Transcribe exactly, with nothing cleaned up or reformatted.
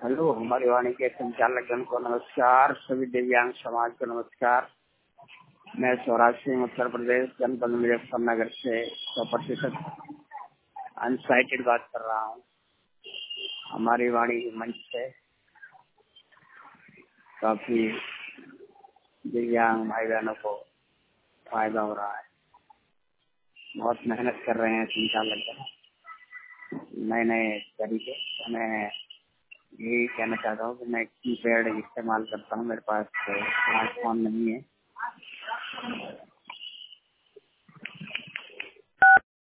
Hello, हमारी वाणी के संचालक गण को नमस्कार। सभी दिव्यांग समाज को नमस्कार। मैं सौराष्ट्र सिंह उत्तर प्रदेश जनपद मुजफ्फरनगर से सौ प्रतिशत अनसाइटेड बात कर रहा हूँ। हमारी वाणी के मंच से काफी दिव्यांग भाई बहनों को फायदा हो रहा है। बहुत मेहनत कर रहे हैं संचालक नए नए तरीके। मैं यही कहना चाहता हूँ कि मैं कीपैड इस्तेमाल करता हूँ, मेरे पास स्मार्टफोन नहीं है।